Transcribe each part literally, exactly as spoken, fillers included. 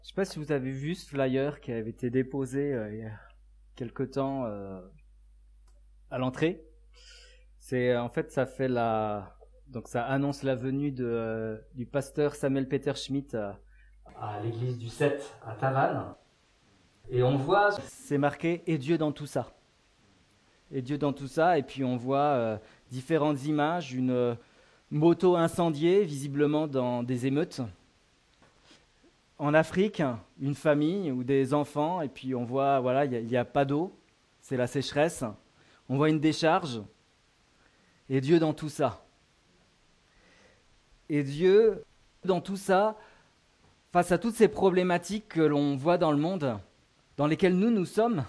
Je ne sais pas si vous avez vu ce flyer qui avait été déposé euh, il y a quelque temps euh, à l'entrée. C'est en fait ça fait la donc ça annonce la venue de euh, du pasteur Samuel Peter Schmidt à, à l'église du sept à Tavannes. Et on voit c'est marqué et Dieu dans tout ça. Et Dieu dans tout ça et puis on voit euh, différentes images, une euh, moto incendiée visiblement dans des émeutes. En Afrique, une famille ou des enfants, et puis on voit, voilà, il n'y a, a pas d'eau, c'est la sécheresse. On voit une décharge, et Dieu dans tout ça. Et Dieu dans tout ça, face à toutes ces problématiques que l'on voit dans le monde, dans lesquelles nous, nous sommes,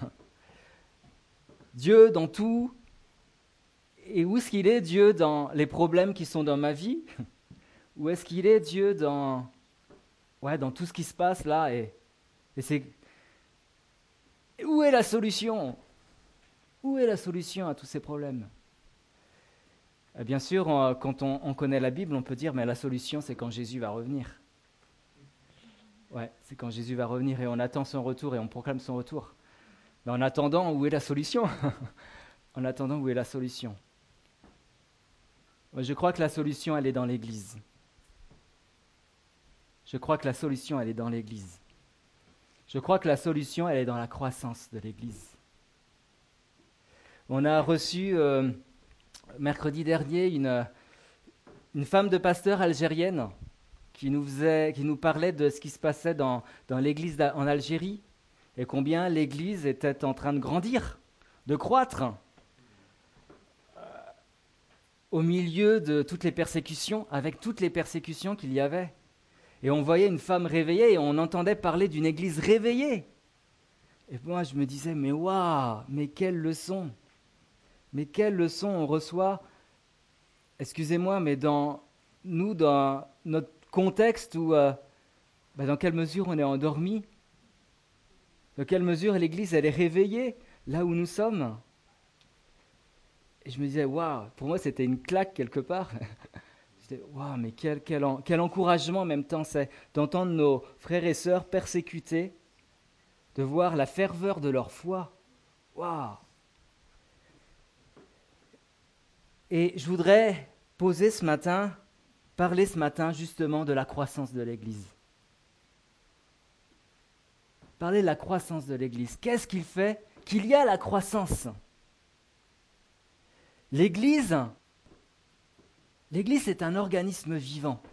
Dieu dans tout, et où est-ce qu'il est Dieu dans les problèmes qui sont dans ma vie? Où est-ce qu'il est Dieu dans, ouais, dans tout ce qui se passe là et, et c'est... Où est la solution? Où est la solution à tous ces problèmes? Et bien sûr, on, quand on, on connaît la Bible, on peut dire, mais la solution, c'est quand Jésus va revenir. Ouais, c'est quand Jésus va revenir et on attend son retour et on proclame son retour. Mais en attendant, où est la solution? En attendant, où est la solution? Je crois que la solution, elle est dans l'Église. Je crois que la solution, elle est dans l'Église. Je crois que la solution, elle est dans la croissance de l'Église. On a reçu... Euh, mercredi dernier, une, une femme de pasteur algérienne qui nous, faisait, qui nous parlait de ce qui se passait dans, dans l'église en Algérie et combien l'église était en train de grandir, de croître euh, au milieu de toutes les persécutions, avec toutes les persécutions qu'il y avait. Et on voyait une femme réveillée et on entendait parler d'une église réveillée. Et moi, je me disais, mais waouh, mais quelle leçon! Mais quelle leçon on reçoit, excusez-moi, mais dans nous, dans notre contexte où, euh, bah dans quelle mesure on est endormi, dans quelle mesure l'Église elle est réveillée là où nous sommes. Et je me disais, waouh, pour moi c'était une claque quelque part. Je disais, waouh, mais quel, quel, en, quel encouragement en même temps c'est d'entendre nos frères et sœurs persécutés, de voir la ferveur de leur foi. Waouh! Et je voudrais poser ce matin, parler ce matin justement de la croissance de l'Église. Parler de la croissance de l'Église. Qu'est-ce qu'il fait qu'il y a la croissance? L'Église, l'Église est un organisme vivant.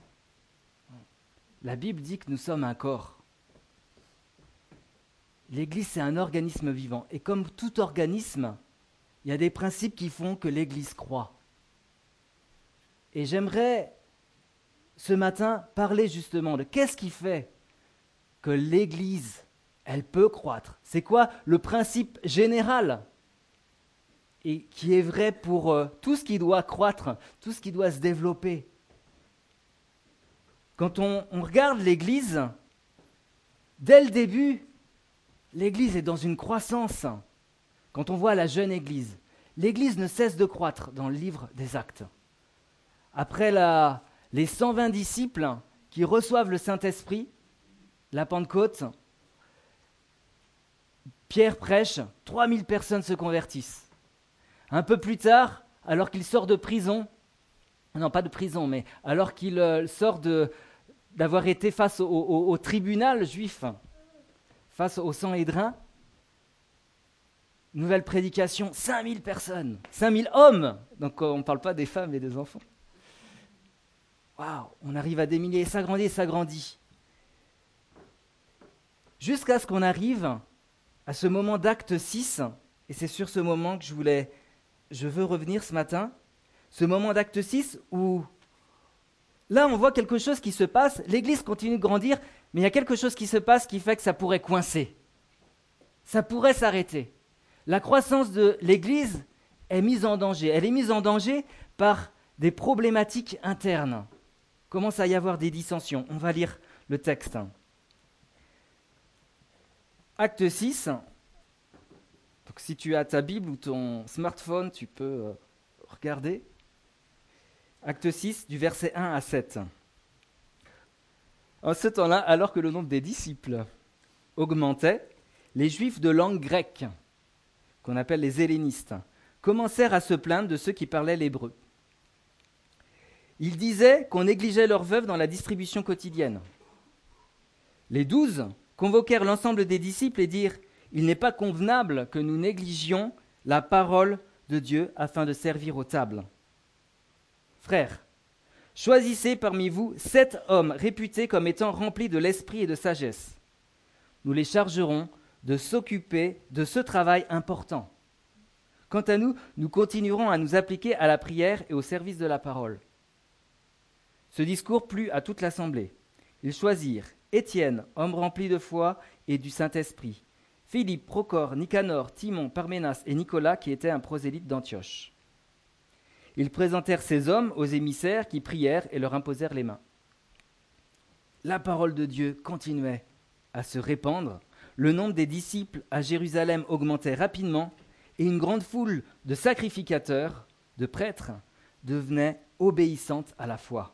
La Bible dit que nous sommes un corps. L'Église, c'est un organisme vivant. Et comme tout organisme, il y a des principes qui font que l'Église croît. Et j'aimerais, ce matin, parler justement de qu'est-ce qui fait que l'Église, elle peut croître. C'est quoi le principe général et qui est vrai pour euh, tout ce qui doit croître, tout ce qui doit se développer. Quand on, on regarde l'Église, dès le début, l'Église est dans une croissance. Quand on voit la jeune Église, l'Église ne cesse de croître dans le livre des Actes. Après la, les cent vingt disciples qui reçoivent le Saint-Esprit, la Pentecôte, Pierre prêche, trois mille personnes se convertissent. Un peu plus tard, alors qu'il sort de prison, non pas de prison, mais alors qu'il euh, sort de, d'avoir été face au, au, au tribunal juif, face au Sanhédrin, nouvelle prédication, cinq mille personnes, cinq mille hommes, donc on ne parle pas des femmes et des enfants. Waouh, on arrive à des milliers, ça grandit, ça grandit. Jusqu'à ce qu'on arrive à ce moment d'acte six, et c'est sur ce moment que je voulais, je veux revenir ce matin, ce moment d'acte six où là on voit quelque chose qui se passe, l'Église continue de grandir, mais il y a quelque chose qui se passe qui fait que ça pourrait coincer, ça pourrait s'arrêter. La croissance de l'Église est mise en danger, elle est mise en danger par des problématiques internes. Il commence à y avoir des dissensions, on va lire le texte. Acte six, donc si tu as ta Bible ou ton smartphone, tu peux euh, regarder. Acte six, du verset un à sept. En ce temps-là, alors que le nombre des disciples augmentait, les Juifs de langue grecque, qu'on appelle les hellénistes, commencèrent à se plaindre de ceux qui parlaient l'hébreu. Ils disaient qu'on négligeait leurs veuves dans la distribution quotidienne. Les douze convoquèrent l'ensemble des disciples et dirent « Il n'est pas convenable que nous négligions la parole de Dieu afin de servir aux tables. Frères, choisissez parmi vous sept hommes réputés comme étant remplis de l'esprit et de sagesse. Nous les chargerons de s'occuper de ce travail important. Quant à nous, nous continuerons à nous appliquer à la prière et au service de la parole. » Ce discours plut à toute l'assemblée. Ils choisirent Étienne, homme rempli de foi et du Saint-Esprit, Philippe, Procor, Nicanor, Timon, Parménas et Nicolas, qui était un prosélyte d'Antioche. Ils présentèrent ces hommes aux émissaires qui prièrent et leur imposèrent les mains. La parole de Dieu continuait à se répandre. Le nombre des disciples à Jérusalem augmentait rapidement et une grande foule de sacrificateurs, de prêtres, devenait obéissante à la foi.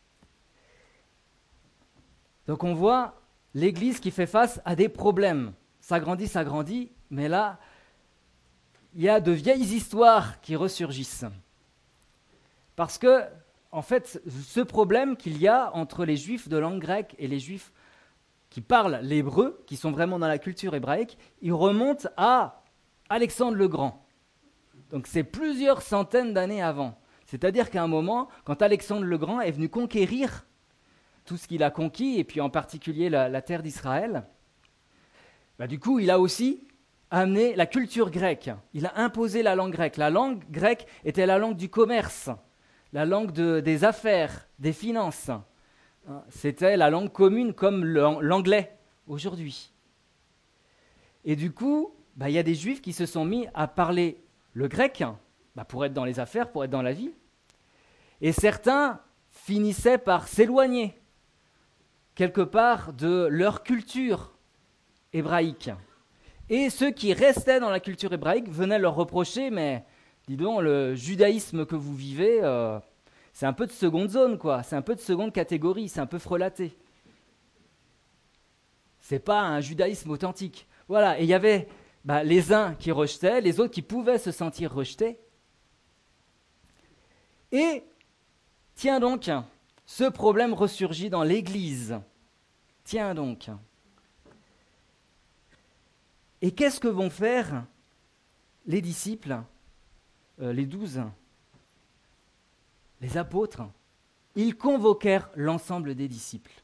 Donc on voit l'Église qui fait face à des problèmes. Ça grandit, ça grandit, mais là, il y a de vieilles histoires qui ressurgissent. Parce que, en fait, ce problème qu'il y a entre les Juifs de langue grecque et les Juifs qui parlent l'hébreu, qui sont vraiment dans la culture hébraïque, il remonte à Alexandre le Grand. Donc c'est plusieurs centaines d'années avant. C'est-à-dire qu'à un moment, quand Alexandre le Grand est venu conquérir tout ce qu'il a conquis, et puis en particulier la, la terre d'Israël, bah du coup, il a aussi amené la culture grecque. Il a imposé la langue grecque. La langue grecque était la langue du commerce, la langue de, des affaires, des finances. C'était la langue commune comme l'anglais aujourd'hui. Et du coup, bah, il y a des Juifs qui se sont mis à parler le grec bah, pour être dans les affaires, pour être dans la vie. Et certains finissaient par s'éloigner quelque part de leur culture hébraïque. Et ceux qui restaient dans la culture hébraïque venaient leur reprocher, mais dis donc, le judaïsme que vous vivez, euh, c'est un peu de seconde zone, quoi. C'est un peu de seconde catégorie, c'est un peu frelaté. C'est pas un judaïsme authentique. Voilà, et il y avait bah, les uns qui rejetaient, les autres qui pouvaient se sentir rejetés. Et, tiens donc, ce problème ressurgit dans l'Église. Tiens donc. Et qu'est-ce que vont faire les disciples, euh, les douze, les apôtres? Ils convoquèrent l'ensemble des disciples.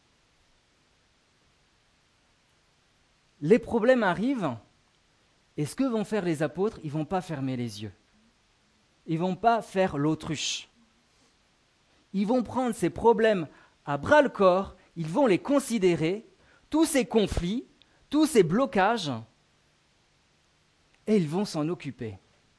Les problèmes arrivent, et ce que vont faire les apôtres, ils ne vont pas fermer les yeux. Ils ne vont pas faire l'autruche. Ils vont prendre ces problèmes à bras-le-corps, ils vont les considérer, tous ces conflits, tous ces blocages, et ils vont s'en occuper.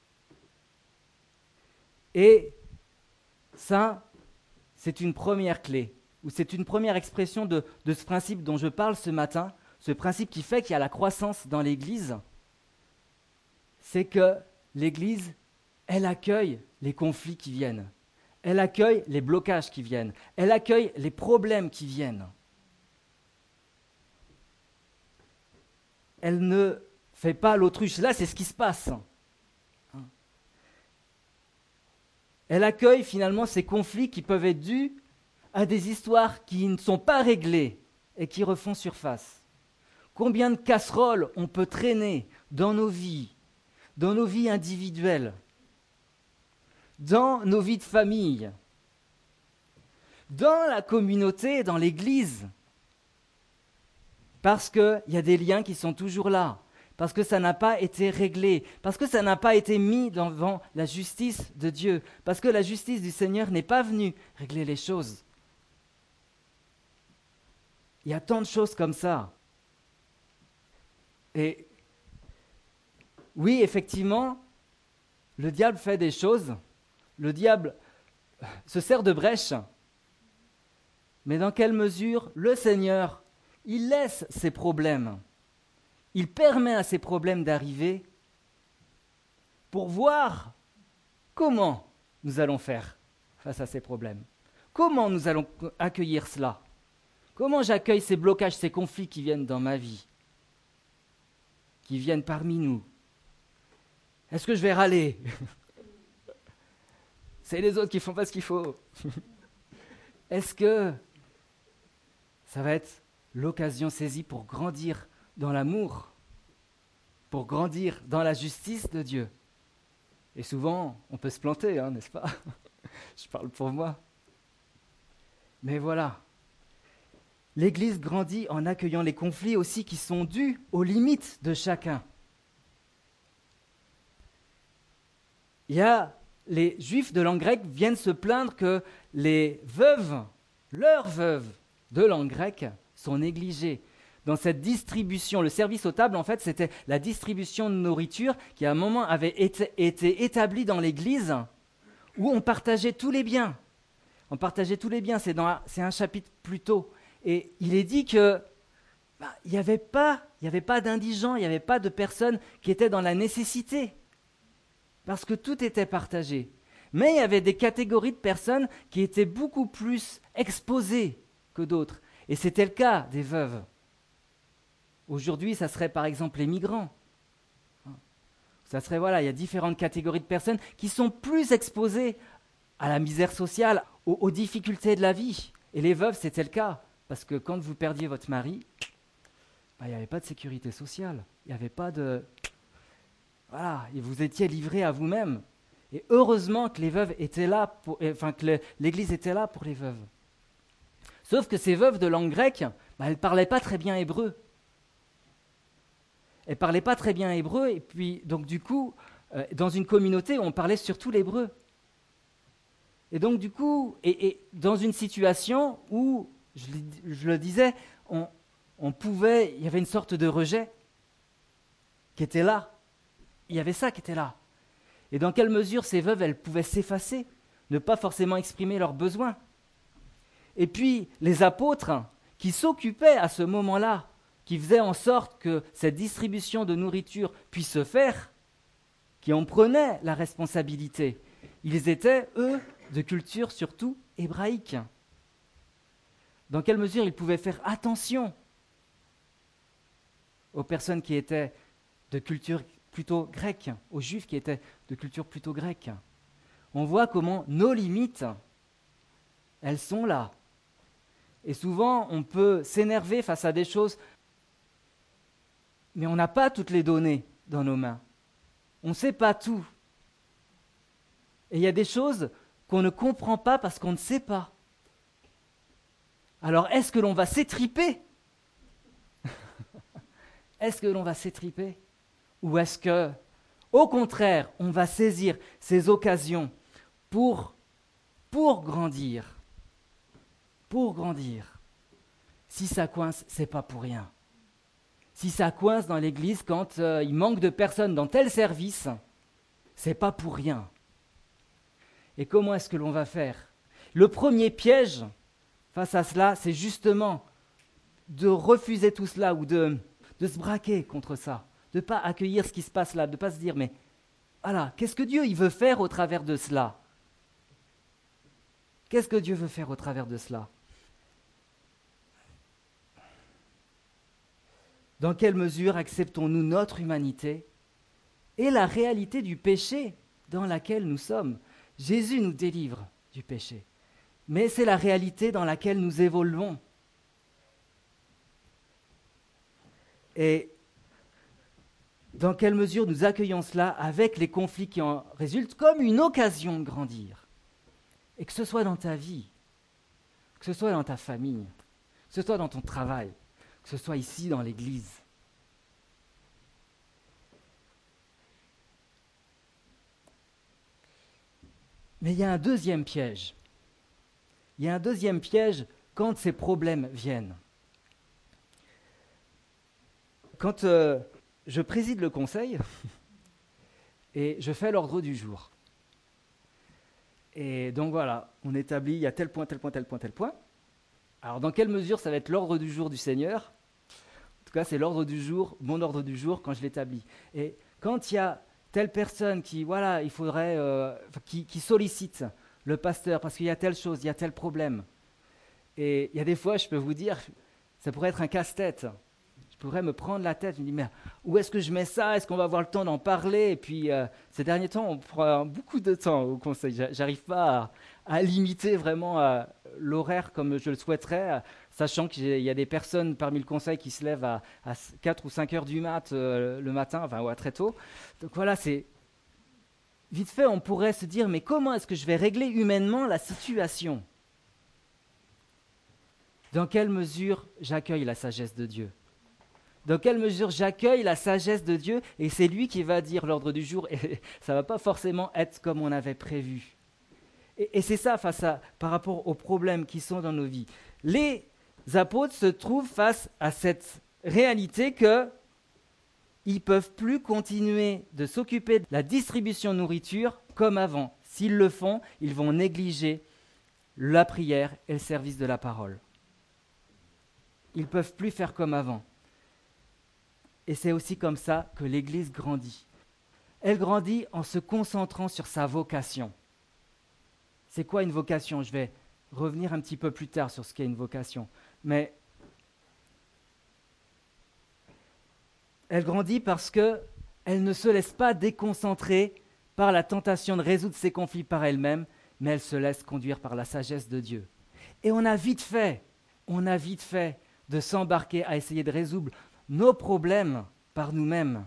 Et ça, c'est une première clé, ou c'est une première expression de, de ce principe dont je parle ce matin, ce principe qui fait qu'il y a la croissance dans l'Église, c'est que l'Église, elle accueille les conflits qui viennent. Elle accueille les blocages qui viennent. Elle accueille les problèmes qui viennent. Elle ne fait pas l'autruche. Là, c'est ce qui se passe. Elle accueille finalement ces conflits qui peuvent être dus à des histoires qui ne sont pas réglées et qui refont surface. Combien de casseroles on peut traîner dans nos vies, dans nos vies individuelles, dans nos vies de famille, dans la communauté, dans l'Église, parce qu'il y a des liens qui sont toujours là, parce que ça n'a pas été réglé, parce que ça n'a pas été mis devant la justice de Dieu, parce que la justice du Seigneur n'est pas venue régler les choses. Il y a tant de choses comme ça. Et oui, effectivement, le diable fait des choses. Le diable se sert de brèche, mais dans quelle mesure le Seigneur, il laisse ces problèmes, il permet à ces problèmes d'arriver pour voir comment nous allons faire face à ces problèmes, comment nous allons accueillir cela, Comment j'accueille ces blocages, ces conflits qui viennent dans ma vie, qui viennent parmi nous? Est-ce que je vais râler? C'est les autres qui font pas ce qu'il faut. Est-ce que ça va être l'occasion saisie pour grandir dans l'amour, pour grandir dans la justice de Dieu? Et souvent, on peut se planter, hein, n'est-ce pas? Je parle pour moi. Mais voilà, l'Église grandit en accueillant les conflits aussi qui sont dus aux limites de chacun. Il y a les Juifs de langue grecque viennent se plaindre que les veuves, leurs veuves de langue grecque, sont négligées. Dans cette distribution, le service aux tables, en fait, c'était la distribution de nourriture qui, à un moment, avait été, été établie dans l'Église où on partageait tous les biens. On partageait tous les biens, c'est, dans, c'est un chapitre plus tôt. Et il est dit que bah, il n'y avait pas, il n'y avait pas d'indigents, il n'y avait pas de personnes qui étaient dans la nécessité. Parce que tout était partagé. Mais il y avait des catégories de personnes qui étaient beaucoup plus exposées que d'autres. Et c'était le cas des veuves. Aujourd'hui, ça serait par exemple les migrants. Ça serait, voilà, il y a différentes catégories de personnes qui sont plus exposées à la misère sociale, aux, aux difficultés de la vie. Et les veuves, c'était le cas. Parce que quand vous perdiez votre mari, bah, il n'y avait pas de sécurité sociale. Il n'y avait pas de... Voilà, et vous étiez livrés à vous-même. Et heureusement que les veuves étaient là, pour, enfin que le, l'Église était là pour les veuves. Sauf que ces veuves de langue grecque, bah, elles ne parlaient pas très bien hébreu. Elles ne parlaient pas très bien hébreu, et puis donc du coup, euh, dans une communauté, on parlait surtout l'hébreu. Et donc du coup, et, et dans une situation où, je, je le disais, on, on pouvait, il y avait une sorte de rejet qui était là. Il y avait ça qui était là. Et dans quelle mesure ces veuves, elles pouvaient s'effacer, ne pas forcément exprimer leurs besoins. Et puis, les apôtres qui s'occupaient à ce moment-là, qui faisaient en sorte que cette distribution de nourriture puisse se faire, qui en prenaient la responsabilité, ils étaient, eux, de culture surtout hébraïque. Dans quelle mesure ils pouvaient faire attention aux personnes qui étaient de culture plutôt grecque, aux juifs qui étaient de culture plutôt grecque. On voit comment nos limites, elles sont là. Et souvent, on peut s'énerver face à des choses, mais on n'a pas toutes les données dans nos mains. On ne sait pas tout. Et il y a des choses qu'on ne comprend pas parce qu'on ne sait pas. Alors, est-ce que l'on va s'étriper? Est-ce que l'on va s'étriper? Ou est-ce que, au contraire, on va saisir ces occasions pour, pour grandir? Pour grandir. Si ça coince, c'est pas pour rien. Si ça coince dans l'église quand euh, il manque de personnes dans tel service, c'est pas pour rien. Et comment est-ce que l'on va faire? Le premier piège face à cela, c'est justement de refuser tout cela ou de, de se braquer contre ça. De ne pas accueillir ce qui se passe là, de ne pas se dire, mais voilà, qu'est-ce que Dieu il veut faire au travers de cela? Qu'est-ce que Dieu veut faire au travers de cela? Dans quelle mesure acceptons-nous notre humanité et la réalité du péché dans laquelle nous sommes? Jésus nous délivre du péché, mais c'est la réalité dans laquelle nous évoluons. Et dans quelle mesure nous accueillons cela avec les conflits qui en résultent comme une occasion de grandir. Et que ce soit dans ta vie, que ce soit dans ta famille, que ce soit dans ton travail, que ce soit ici dans l'église. Mais il y a un deuxième piège. Il y a un deuxième piège quand ces problèmes viennent. Quand euh, je préside le conseil et je fais l'ordre du jour. Et donc voilà, on établit, il y a tel point, tel point, tel point, tel point. Alors dans quelle mesure ça va être l'ordre du jour du Seigneur? En tout cas, c'est l'ordre du jour, mon ordre du jour quand je l'établis. Et quand il y a telle personne qui, voilà, il faudrait, euh, qui, qui sollicite le pasteur parce qu'il y a telle chose, il y a tel problème, Et il y a des fois, je peux vous dire, ça pourrait être un casse-tête. Je pourrais me prendre la tête, je me dis, mais où est-ce que je mets ça? Est-ce qu'on va avoir le temps d'en parler? Et puis, euh, ces derniers temps, on prend beaucoup de temps au conseil. J'a- J'arrive pas à, à limiter vraiment euh, l'horaire comme je le souhaiterais, euh, sachant qu'il y a des personnes parmi le conseil qui se lèvent à, à quatre ou cinq heures du mat euh, le matin, enfin, ouais, très tôt. Donc voilà, c'est vite fait, on pourrait se dire, mais comment est-ce que je vais régler humainement la situation? Dans quelle mesure j'accueille la sagesse de Dieu? Dans quelle mesure j'accueille la sagesse de Dieu et c'est lui qui va dire l'ordre du jour et ça ne va pas forcément être comme on avait prévu. Et, et c'est ça face à, par rapport aux problèmes qui sont dans nos vies. Les apôtres se trouvent face à cette réalité que ils ne peuvent plus continuer de s'occuper de la distribution de nourriture comme avant. S'ils le font, ils vont négliger la prière et le service de la parole. Ils ne peuvent plus faire comme avant. Et c'est aussi comme ça que l'Église grandit. Elle grandit en se concentrant sur sa vocation. C'est quoi une vocation? Je vais revenir un petit peu plus tard sur ce qu'est une vocation. Mais elle grandit parce qu'elle ne se laisse pas déconcentrer par la tentation de résoudre ses conflits par elle-même, mais elle se laisse conduire par la sagesse de Dieu. Et on a vite fait, on a vite fait de s'embarquer à essayer de résoudre nos problèmes par nous-mêmes.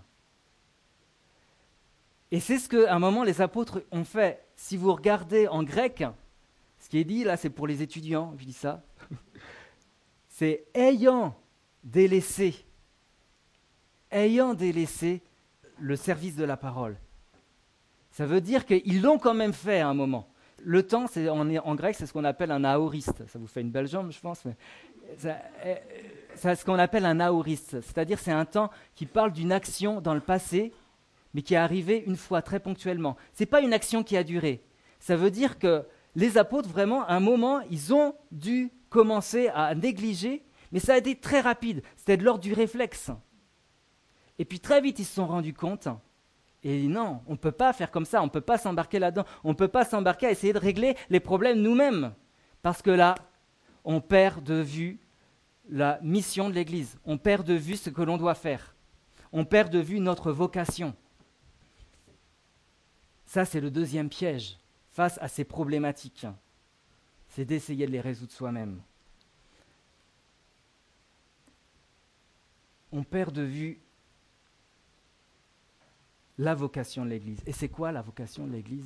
Et c'est ce qu'à un moment les apôtres ont fait. Si vous regardez en grec, ce qui est dit là, c'est pour les étudiants, je dis ça, c'est ayant délaissé, ayant délaissé le service de la parole. Ça veut dire qu'ils l'ont quand même fait à un moment. Le temps, c'est, en, en grec, c'est ce qu'on appelle un aoriste. Ça vous fait une belle jambe, je pense. Mais ça, c'est ce qu'on appelle un aoriste. C'est-à-dire c'est un temps qui parle d'une action dans le passé, mais qui est arrivée une fois, très ponctuellement. Ce n'est pas une action qui a duré. Ça veut dire que les apôtres, vraiment, à un moment, ils ont dû commencer à négliger, mais ça a été très rapide. C'était de l'ordre du réflexe. Et puis très vite, ils se sont rendus compte. Et non, on ne peut pas faire comme ça, on ne peut pas s'embarquer là-dedans, on ne peut pas s'embarquer à essayer de régler les problèmes nous-mêmes. Parce que là, on perd de vue la mission de l'Église, on perd de vue ce que l'on doit faire, on perd de vue notre vocation. Ça, c'est le deuxième piège face à ces problématiques, c'est d'essayer de les résoudre soi-même. On perd de vue la vocation de l'Église. Et c'est quoi la vocation de l'Église?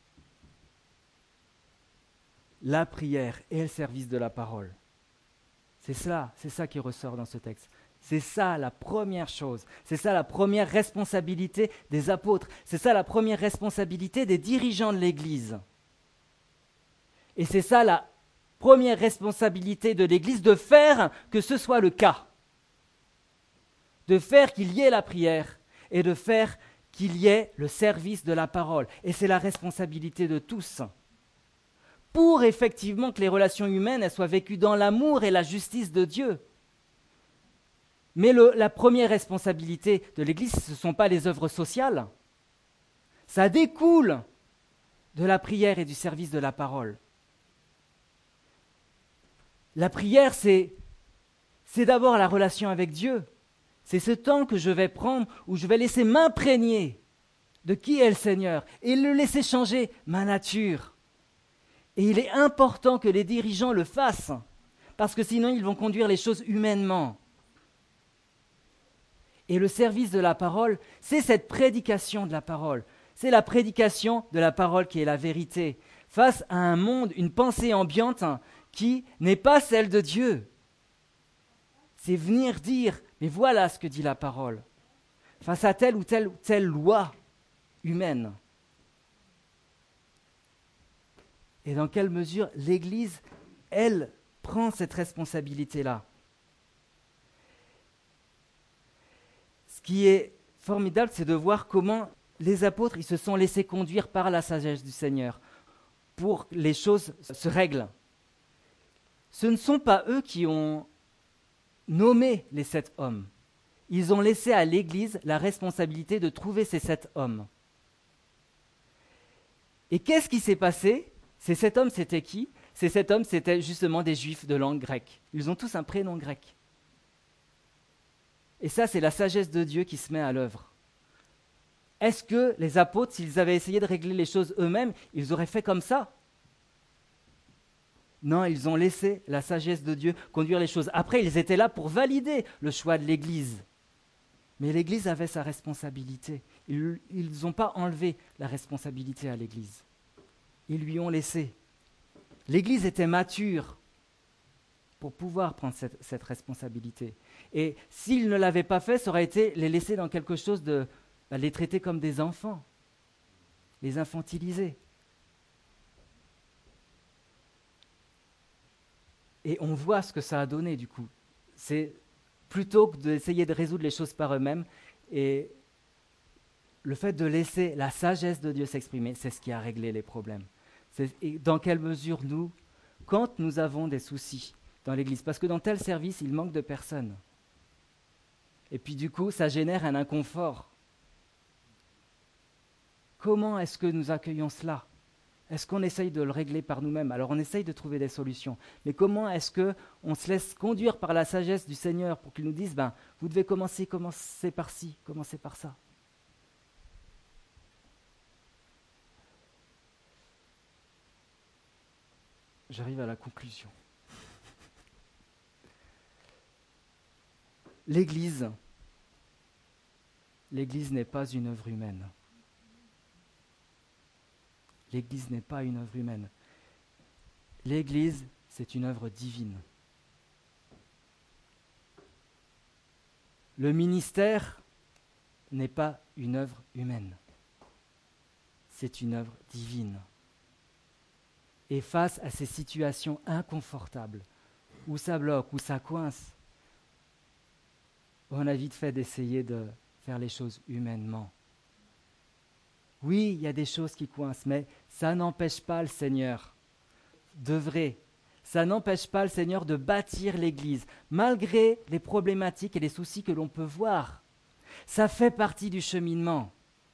La prière et le service de la parole. C'est ça, c'est ça qui ressort dans ce texte. C'est ça la première chose. C'est ça la première responsabilité des apôtres. C'est ça la première responsabilité des dirigeants de l'Église. Et c'est ça la première responsabilité de l'Église, de faire que ce soit le cas. De faire qu'il y ait la prière et de faire qu'il y ait le service de la parole. Et c'est la responsabilité de tous. Pour effectivement que les relations humaines elles soient vécues dans l'amour et la justice de Dieu. Mais le, la première responsabilité de l'Église, ce ne sont pas les œuvres sociales. Ça découle de la prière et du service de la parole. La prière, c'est, c'est d'abord la relation avec Dieu. C'est ce temps que je vais prendre où je vais laisser m'imprégner de qui est le Seigneur et le laisser changer ma nature. Et il est important que les dirigeants le fassent, parce que sinon ils vont conduire les choses humainement. Et le service de la parole, c'est cette prédication de la parole. C'est la prédication de la parole qui est la vérité, face à un monde, une pensée ambiante qui n'est pas celle de Dieu. C'est venir dire, mais voilà ce que dit la parole, face à telle ou telle ou telle loi humaine. Et dans quelle mesure l'Église, elle, prend cette responsabilité-là. Ce qui est formidable, c'est de voir comment les apôtres, ils se sont laissés conduire par la sagesse du Seigneur pour que les choses se règlent. Ce ne sont pas eux qui ont nommé les sept hommes. Ils ont laissé à l'Église la responsabilité de trouver ces sept hommes. Et qu'est-ce qui s'est passé? Ces sept hommes, c'était qui? ces sept hommes, c'était justement des juifs de langue grecque. Ils ont tous un prénom grec. Et ça, c'est la sagesse de Dieu qui se met à l'œuvre. Est-ce que les apôtres, s'ils avaient essayé de régler les choses eux-mêmes, ils auraient fait comme ça? Non, ils ont laissé la sagesse de Dieu conduire les choses. Après, ils étaient là pour valider le choix de l'Église. Mais l'Église avait sa responsabilité. Ils n'ont pas enlevé la responsabilité à l'Église. Ils lui ont laissé. L'Église était mature pour pouvoir prendre cette, cette responsabilité. Et s'ils ne l'avaient pas fait, ça aurait été les laisser dans quelque chose de... Bah, les traiter comme des enfants, les infantiliser. Et on voit ce que ça a donné du coup. C'est plutôt que d'essayer de résoudre les choses par eux-mêmes, et le fait de laisser la sagesse de Dieu s'exprimer, c'est ce qui a réglé les problèmes. C'est, et dans quelle mesure nous, quand nous avons des soucis dans l'Église, parce que dans tel service, il manque de personnes. Et puis du coup, ça génère un inconfort. Comment est-ce que nous accueillons cela? Est-ce qu'on essaye de le régler par nous-mêmes? Alors on essaye de trouver des solutions. Mais comment est-ce qu'on se laisse conduire par la sagesse du Seigneur pour qu'il nous dise, ben, vous devez commencer, commencer par ci, commencer par ça? J'arrive à la conclusion. L'Église, l'Église n'est pas une œuvre humaine. L'Église n'est pas une œuvre humaine. L'Église, c'est une œuvre divine. Le ministère n'est pas une œuvre humaine. C'est une œuvre divine. Et face à ces situations inconfortables, où ça bloque, où ça coince, on a vite fait d'essayer de faire les choses humainement. Oui, il y a des choses qui coincent, mais ça n'empêche pas le Seigneur d'œuvrer. Ça n'empêche pas le Seigneur de bâtir l'Église, malgré les problématiques et les soucis que l'on peut voir. Ça fait partie du cheminement.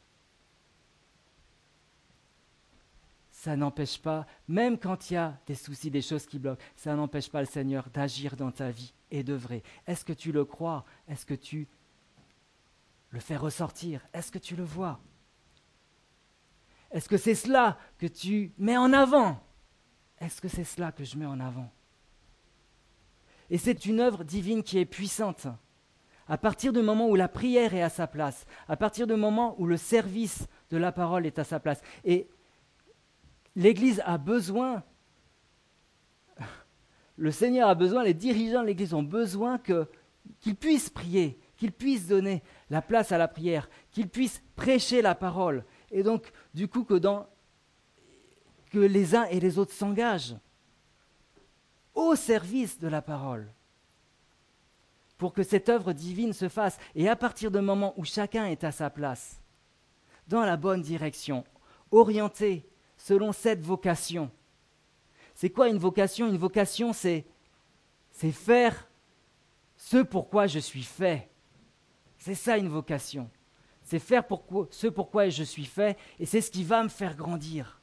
Ça n'empêche pas, même quand il y a des soucis, des choses qui bloquent, ça n'empêche pas le Seigneur d'agir dans ta vie et d'œuvrer. Est-ce que tu le crois? Est-ce que tu le fais ressortir? Est-ce que tu le vois? Est-ce que c'est cela que tu mets en avant? Est-ce que c'est cela que je mets en avant? Et c'est une œuvre divine qui est puissante. À partir du moment où la prière est à sa place, à partir du moment où le service de la parole est à sa place, et l'Église a besoin, le Seigneur a besoin, les dirigeants de l'Église ont besoin que, qu'ils puissent prier, qu'ils puissent donner la place à la prière, qu'ils puissent prêcher la parole. Et donc, du coup, que, dans, que les uns et les autres s'engagent au service de la parole pour que cette œuvre divine se fasse. Et à partir du moment où chacun est à sa place, dans la bonne direction, orienté selon cette vocation. C'est quoi une vocation? Une vocation, c'est, c'est faire ce pourquoi je suis fait. C'est ça une vocation. C'est faire pourquoi, ce pourquoi je suis fait, et c'est ce qui va me faire grandir.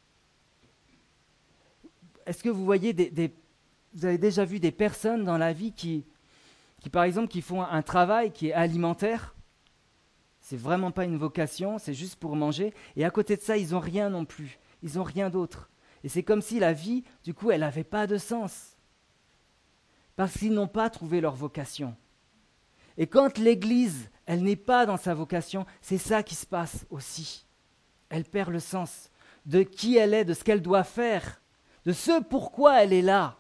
Est-ce que vous voyez des, des, vous avez déjà vu des personnes dans la vie qui, qui, par exemple, qui font un travail qui est alimentaire? C'est vraiment pas une vocation, c'est juste pour manger, et à côté de ça, ils n'ont rien non plus. Ils n'ont rien d'autre. Et c'est comme si la vie, du coup, elle n'avait pas de sens. Parce qu'ils n'ont pas trouvé leur vocation. Et quand l'Église, elle n'est pas dans sa vocation, c'est ça qui se passe aussi. Elle perd le sens de qui elle est, de ce qu'elle doit faire, de ce pourquoi elle est là.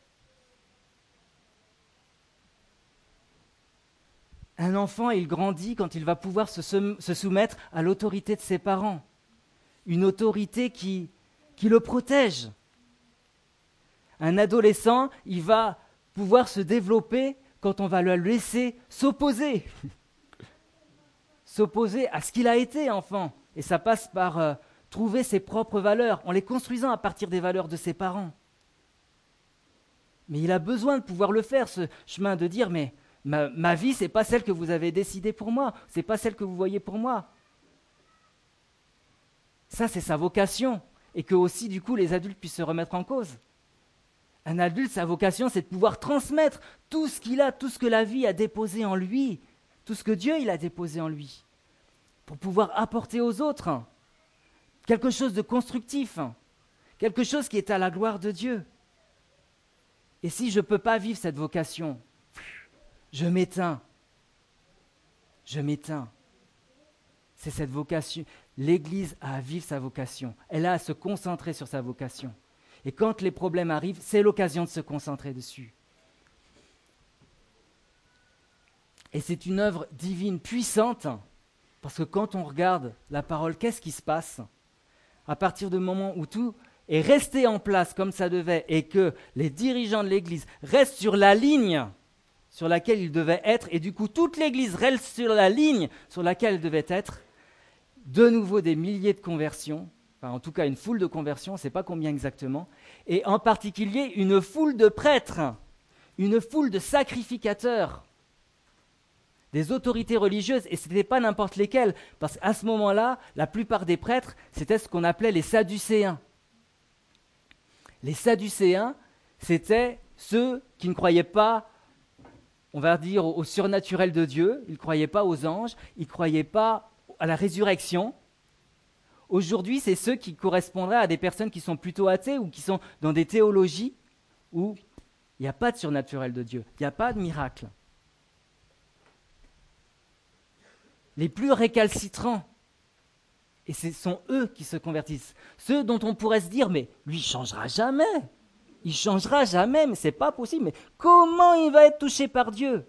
Un enfant, il grandit quand il va pouvoir se, se soumettre à l'autorité de ses parents. Une autorité qui, qui le protège. Un adolescent, il va pouvoir se développer quand on va le laisser s'opposer. S'opposer à ce qu'il a été enfant. Et ça passe par euh, trouver ses propres valeurs, en les construisant à partir des valeurs de ses parents. Mais il a besoin de pouvoir le faire, ce chemin de dire, mais ma, ma vie, ce n'est pas celle que vous avez décidée pour moi, ce n'est pas celle que vous voyez pour moi. Ça, c'est sa vocation. Et que aussi, du coup, les adultes puissent se remettre en cause. Un adulte, sa vocation, c'est de pouvoir transmettre tout ce qu'il a, tout ce que la vie a déposé en lui, tout ce que Dieu il a déposé en lui, pour pouvoir apporter aux autres quelque chose de constructif, quelque chose qui est à la gloire de Dieu. Et si je ne peux pas vivre cette vocation, je m'éteins. Je m'éteins. C'est cette vocation. L'Église a à vivre sa vocation. Elle a à se concentrer sur sa vocation. Et quand les problèmes arrivent, c'est l'occasion de se concentrer dessus. Et c'est une œuvre divine puissante, parce que quand on regarde la parole, qu'est-ce qui se passe? À partir du moment où tout est resté en place comme ça devait, et que les dirigeants de l'Église restent sur la ligne sur laquelle ils devaient être, et du coup toute l'Église reste sur la ligne sur laquelle elle devait être, de nouveau des milliers de conversions, enfin en tout cas une foule de conversions, on ne sait pas combien exactement, et en particulier une foule de prêtres, une foule de sacrificateurs, des autorités religieuses, et ce n'était pas n'importe lesquelles, parce qu'à ce moment-là, la plupart des prêtres, c'était ce qu'on appelait les Sadducéens. Les Sadducéens, c'était ceux qui ne croyaient pas, on va dire, au, au surnaturel de Dieu, ils ne croyaient pas aux anges, ils ne croyaient pas à la résurrection. Aujourd'hui, c'est ceux qui correspondraient à des personnes qui sont plutôt athées ou qui sont dans des théologies où il n'y a pas de surnaturel de Dieu, il n'y a pas de miracle. Les plus récalcitrants, et ce sont eux qui se convertissent. Ceux dont on pourrait se dire, mais lui, il ne changera jamais. Il ne changera jamais, mais ce n'est pas possible. Mais comment il va être touché par Dieu?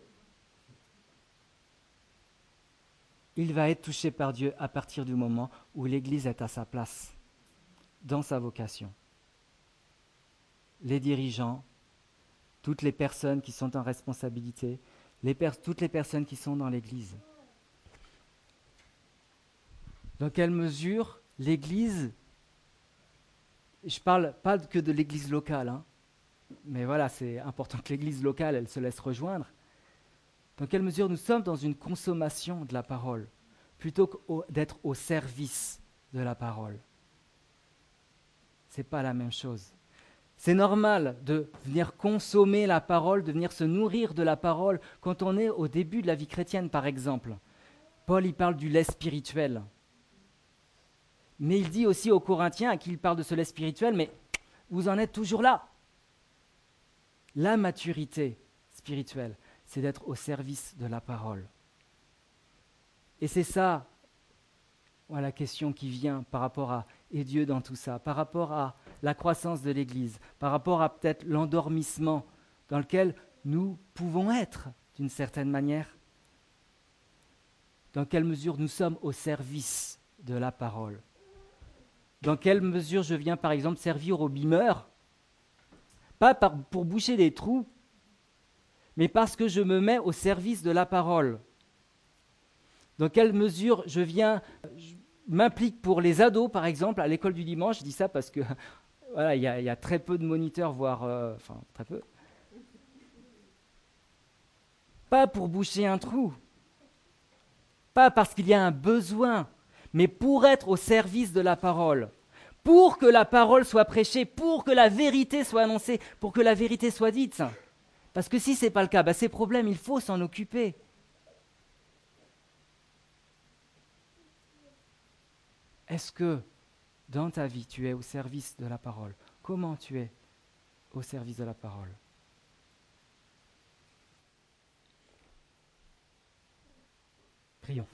Il va être touché par Dieu à partir du moment où l'Église est à sa place, dans sa vocation. Les dirigeants, toutes les personnes qui sont en responsabilité, les per- toutes les personnes qui sont dans l'Église. Dans quelle mesure l'Église, je ne parle pas que de l'Église locale, hein, mais voilà, c'est important que l'Église locale, elle se laisse rejoindre. Dans quelle mesure nous sommes dans une consommation de la parole, plutôt que d'être au service de la parole. Ce n'est pas la même chose. C'est normal de venir consommer la parole, de venir se nourrir de la parole quand on est au début de la vie chrétienne, par exemple. Paul, il parle du lait spirituel. Mais il dit aussi aux Corinthiens, à qui il parle de ce lait spirituel, mais vous en êtes toujours là. La maturité spirituelle, c'est d'être au service de la parole. Et c'est ça, voilà, la question qui vient par rapport à et Dieu dans tout ça, par rapport à la croissance de l'Église, par rapport à peut-être l'endormissement dans lequel nous pouvons être d'une certaine manière. Dans quelle mesure nous sommes au service de la parole? Dans quelle mesure je viens, par exemple, servir au bimeur, pas par, pour boucher des trous, mais parce que je me mets au service de la parole. Dans quelle mesure je viens, je m'implique pour les ados, par exemple, à l'école du dimanche. Je dis ça parce que voilà, il y, y a très peu de moniteurs, voire, euh, enfin, très peu. Pas pour boucher un trou, pas parce qu'il y a un besoin, mais pour être au service de la parole, pour que la parole soit prêchée, pour que la vérité soit annoncée, pour que la vérité soit dite. Parce que si ce n'est pas le cas, bah, ces problèmes, il faut s'en occuper. Est-ce que dans ta vie, tu es au service de la parole? Comment tu es au service de la parole? Prions.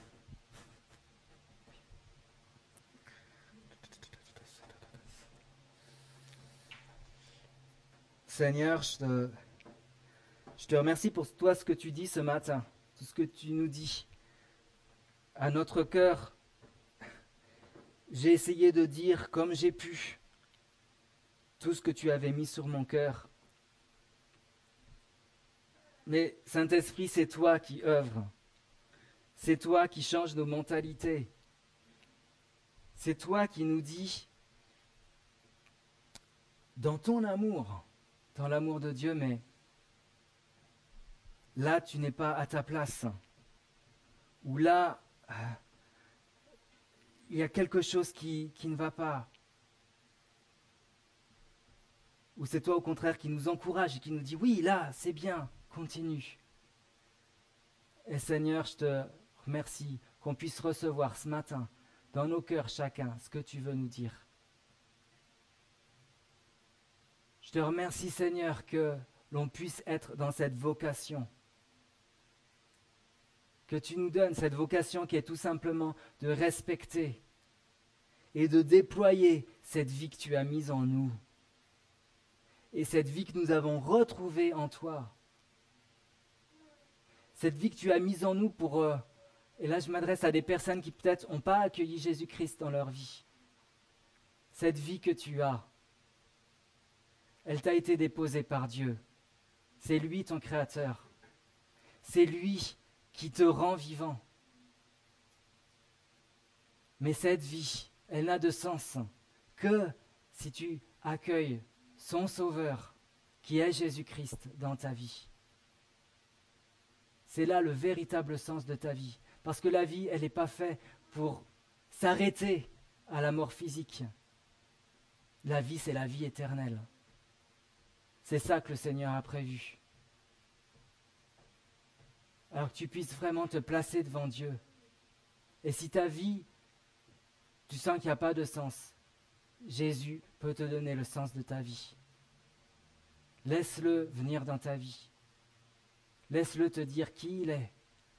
Seigneur, je te, je te remercie pour toi ce que tu dis ce matin, tout ce que tu nous dis. À notre cœur, j'ai essayé de dire comme j'ai pu tout ce que tu avais mis sur mon cœur. Mais Saint-Esprit, c'est toi qui œuvres. C'est toi qui changes nos mentalités. C'est toi qui nous dis, dans ton amour, dans l'amour de Dieu, mais là, tu n'es pas à ta place. Ou là, il y a quelque chose qui, qui ne va pas. Ou c'est toi au contraire qui nous encourage et qui nous dit oui, là, c'est bien, continue. Et Seigneur, je te remercie qu'on puisse recevoir ce matin dans nos cœurs chacun ce que tu veux nous dire. Je te remercie Seigneur que l'on puisse être dans cette vocation. Que tu nous donnes cette vocation qui est tout simplement de respecter et de déployer cette vie que tu as mise en nous. Et cette vie que nous avons retrouvée en toi. Cette vie que tu as mise en nous pour... Euh, et là je m'adresse à des personnes qui peut-être n'ont pas accueilli Jésus-Christ dans leur vie. Cette vie que tu as, elle t'a été déposée par Dieu. C'est lui ton créateur. C'est lui qui te rend vivant. Mais cette vie, elle n'a de sens que si tu accueilles son Sauveur, qui est Jésus-Christ, dans ta vie. C'est là le véritable sens de ta vie. Parce que la vie, elle n'est pas faite pour s'arrêter à la mort physique. La vie, c'est la vie éternelle. C'est ça que le Seigneur a prévu. Alors que tu puisses vraiment te placer devant Dieu. Et si ta vie, tu sens qu'il n'y a pas de sens, Jésus peut te donner le sens de ta vie. Laisse-le venir dans ta vie. Laisse-le te dire qui il est.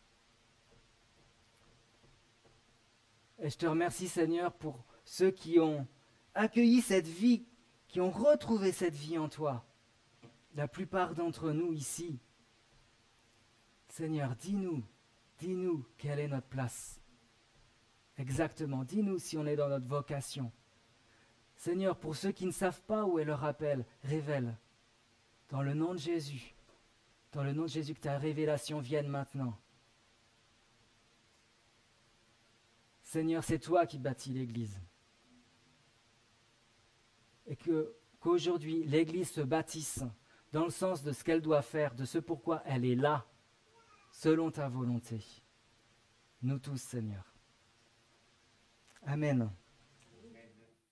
Et je te remercie Seigneur pour ceux qui ont accueilli cette vie, qui ont retrouvé cette vie en toi. La plupart d'entre nous ici. Seigneur, dis-nous, dis-nous quelle est notre place. Exactement, dis-nous si on est dans notre vocation. Seigneur, pour ceux qui ne savent pas où est leur appel, révèle. Dans le nom de Jésus, dans le nom de Jésus, que ta révélation vienne maintenant. Seigneur, c'est toi qui bâtis l'Église. Et que, qu'aujourd'hui, l'Église se bâtisse dans le sens de ce qu'elle doit faire, de ce pourquoi elle est là, selon ta volonté. Nous tous, Seigneur. Amen.